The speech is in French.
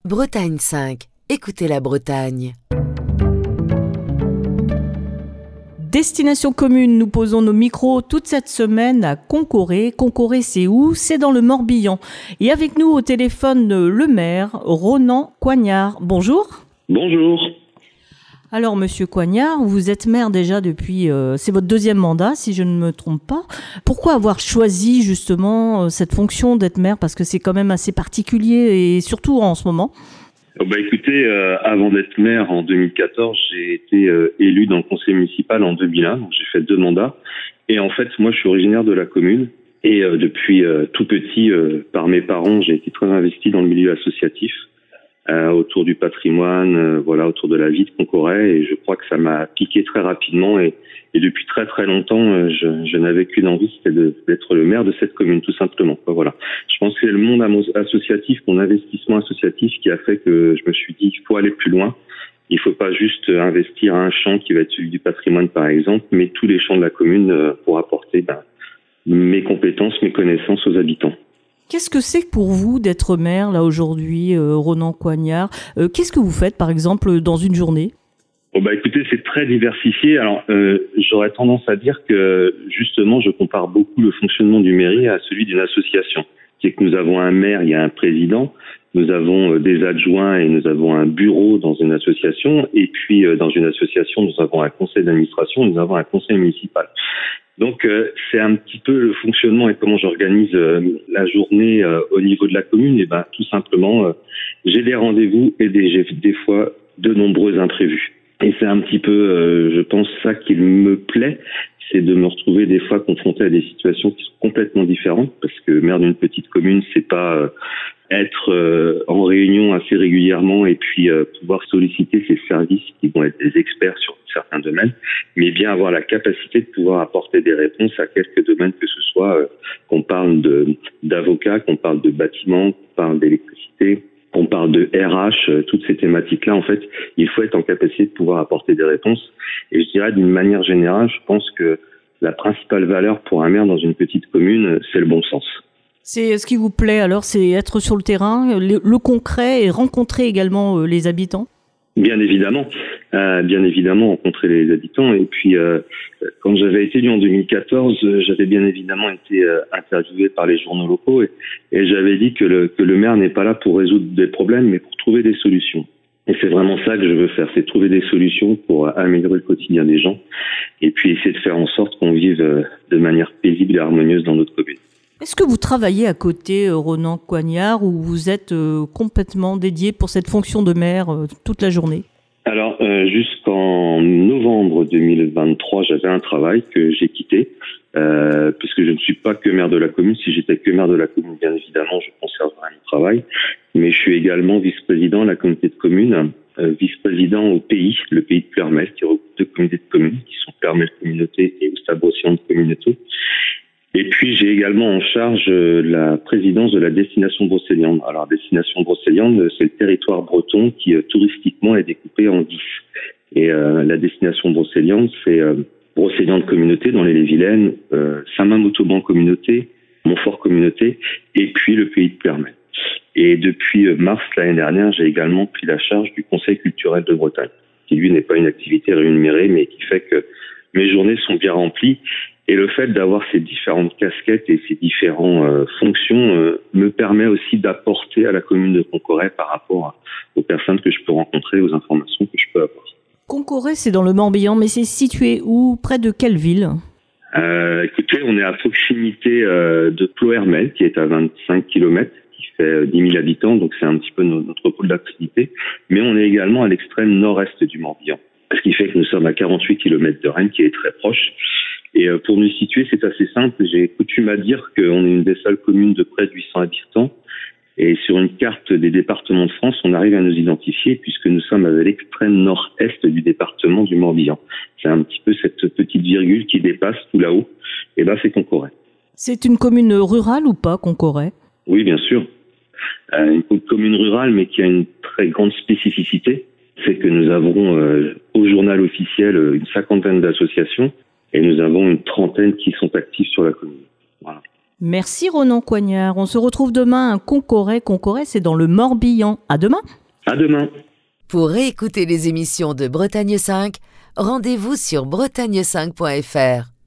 Bretagne 5. Écoutez la Bretagne. Destination commune, nous posons nos micros toute cette semaine à Concoré. Concoré, c'est où ? C'est dans le Morbihan. Et avec nous au téléphone, le maire, Ronan Coignard. Bonjour. Bonjour. Alors, monsieur Coignard, vous êtes maire déjà depuis... c'est votre deuxième mandat, si je ne me trompe pas. Pourquoi avoir choisi justement cette fonction d'être maire ? Parce que c'est quand même assez particulier et surtout en ce moment. Écoutez, avant d'être maire en 2014, j'ai été élu dans le conseil municipal en 2001, donc j'ai fait 2 mandats. Et en fait, moi, je suis originaire de la commune. Et depuis tout petit, par mes parents, j'ai été très investi dans le milieu associatif, autour du patrimoine, autour de la vie de Concoré. Et je crois que ça m'a piqué très rapidement. Et depuis très très longtemps, je n'avais qu'une envie, c'était d'être le maire de cette commune, tout simplement. Voilà. Je pense que c'est le monde associatif, mon investissement associatif qui a fait que je me suis dit qu'il faut aller plus loin. Il ne faut pas juste investir un champ qui va être celui du patrimoine, par exemple, mais tous les champs de la commune pour apporter mes compétences, mes connaissances aux habitants. Qu'est-ce que c'est pour vous d'être maire, là, aujourd'hui, Ronan Coignard ? Qu'est-ce que vous faites, par exemple, dans une journée ? Écoutez, c'est très diversifié. Alors, j'aurais tendance à dire que, justement, je compare beaucoup le fonctionnement du mairie à celui d'une association. C'est que nous avons un maire, il y a un président, nous avons des adjoints et nous avons un bureau dans une association. Et puis, dans une association, nous avons un conseil d'administration, nous avons un conseil municipal. Donc, c'est un petit peu le fonctionnement et comment j'organise la journée au niveau de la commune. Et tout simplement, j'ai des rendez-vous et j'ai des fois de nombreux imprévus. Et c'est un petit peu, je pense, ça qui me plaît, c'est de me retrouver des fois confronté à des situations qui sont complètement différentes, parce que maire d'une petite commune, c'est pas être en réunion assez régulièrement et puis pouvoir solliciter ces services qui vont être des experts sur certains domaines, mais bien avoir la capacité de pouvoir apporter des réponses à quelques domaines, que ce soit qu'on parle d'avocats, qu'on parle de bâtiments, qu'on parle d'électricité, on parle de RH, toutes ces thématiques-là, en fait, il faut être en capacité de pouvoir apporter des réponses. Et je dirais, d'une manière générale, je pense que la principale valeur pour un maire dans une petite commune, c'est le bon sens. C'est ce qui vous plaît, alors, c'est être sur le terrain, le concret et rencontrer également les habitants ? Bien évidemment, rencontrer les habitants. Et puis, quand j'avais été élu en 2014, j'avais bien évidemment été interviewé par les journaux locaux et j'avais dit que le maire n'est pas là pour résoudre des problèmes, mais pour trouver des solutions. Et c'est vraiment ça que je veux faire, c'est trouver des solutions pour améliorer le quotidien des gens et puis essayer de faire en sorte qu'on vive de manière paisible et harmonieuse dans notre commune. Est-ce que vous travaillez à côté, Ronan Coignard, ou vous êtes complètement dédié pour cette fonction de maire toute la journée ? Alors, jusqu'en novembre 2023, j'avais un travail que j'ai quitté, puisque je ne suis pas que maire de la commune. Si j'étais que maire de la commune, bien évidemment, je conserverais mon travail. Mais je suis également vice-président de la communauté de communes, vice-président au pays, le pays de Ploermel, qui regroupe 2 communautés de communes, qui sont Ploermel Communauté et Oustabrocéan de Communauté. Et puis, j'ai également en charge la présidence de la destination brocéliande. Alors, destination brocéliande, c'est le territoire breton qui, touristiquement, est découpé en 10. Et la destination brocéliande, c'est Brocéliande Communauté dans l'Ille-et-Vilaine, Saint-Mamme-Montauban Communauté, Montfort Communauté, et puis le pays de Ploermel. Et depuis mars l'année dernière, j'ai également pris la charge du Conseil culturel de Bretagne, qui lui n'est pas une activité rémunérée, mais qui fait que mes journées sont bien remplies. Et le fait d'avoir ces différentes casquettes et ces différentes fonctions me permet aussi d'apporter à la commune de Concoré par rapport aux personnes que je peux rencontrer, aux informations que je peux avoir. Concoré, c'est dans le Morbihan, mais c'est situé où ? Près de quelle ville ? Écoutez, on est à proximité de Ploermel, qui est à 25 km, qui fait 10 000 habitants, donc c'est un petit peu notre pôle d'activité. Mais on est également à l'extrême nord-est du Morbihan, ce qui fait que nous sommes à 48 km de Rennes, qui est très proche. Et pour nous situer, c'est assez simple. J'ai coutume à dire qu'on est une des seules communes de près de 800 habitants. Et sur une carte des départements de France, on arrive à nous identifier puisque nous sommes à l'extrême nord-est du département du Morbihan. C'est un petit peu cette petite virgule qui dépasse tout là-haut. Et là, c'est Concoré. C'est une commune rurale ou pas, Concoré ? Oui, bien sûr. Une commune rurale, mais qui a une très grande spécificité. C'est que nous avons au journal officiel une 50aine d'associations. Et nous avons une 30aine qui sont actifs sur la commune. Voilà. Merci Ronan Coignard. On se retrouve demain à Concoret. Concoret, c'est dans le Morbihan. À demain. À demain. Pour réécouter les émissions de Bretagne 5, rendez-vous sur bretagne5.fr.